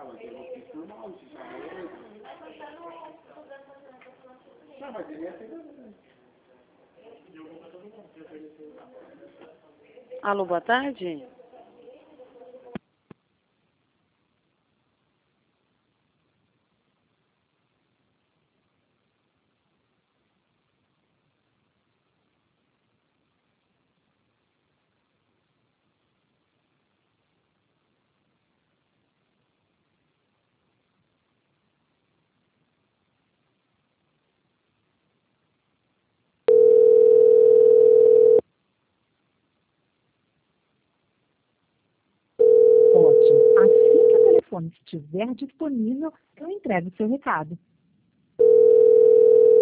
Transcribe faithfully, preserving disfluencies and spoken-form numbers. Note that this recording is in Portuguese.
Ah, mas eu vou ficar normal, se chamar ele. Não, mas ele ia pegar. Alô, boa tarde. Ótimo. Assim que o telefone estiver disponível, eu entrego o seu recado.